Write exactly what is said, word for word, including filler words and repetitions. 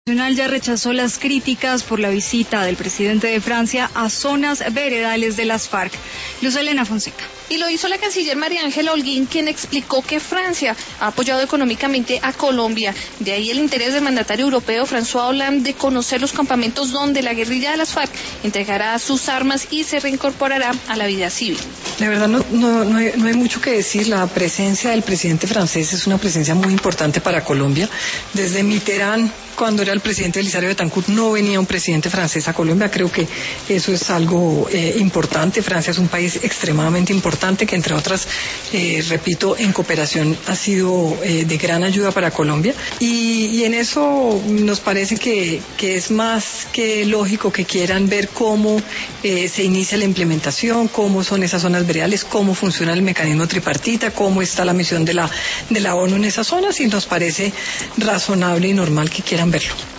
Nacional ya rechazó las críticas por la visita del presidente de Francia a zonas veredales de las FARC. Luz Elena Fonseca. Y lo hizo la canciller María Ángela Holguín, quien explicó que Francia ha apoyado económicamente a Colombia. De ahí el interés del mandatario europeo François Hollande de conocer los campamentos donde la guerrilla de las FARC entregará sus armas y se reincorporará a la vida civil. La verdad no, no, no, hay, no hay mucho que decir. La presencia del presidente francés es una presencia muy importante para Colombia. Desde Mitterrand, cuando era el presidente Elisario Betancourt, no venía un presidente francés a Colombia. Creo que eso es algo eh, importante. Francia es un país extremadamente importante que, entre otras, eh, repito, en cooperación ha sido eh, de gran ayuda para Colombia. Y, y en eso nos parece que, que es más que lógico que quieran ver cómo eh, se inicia la implementación, cómo son esas zonas veredales, cómo funciona el mecanismo tripartita, cómo está la misión de la, de la ONU en esas zonas, y nos parece razonable y normal que quieran verlo.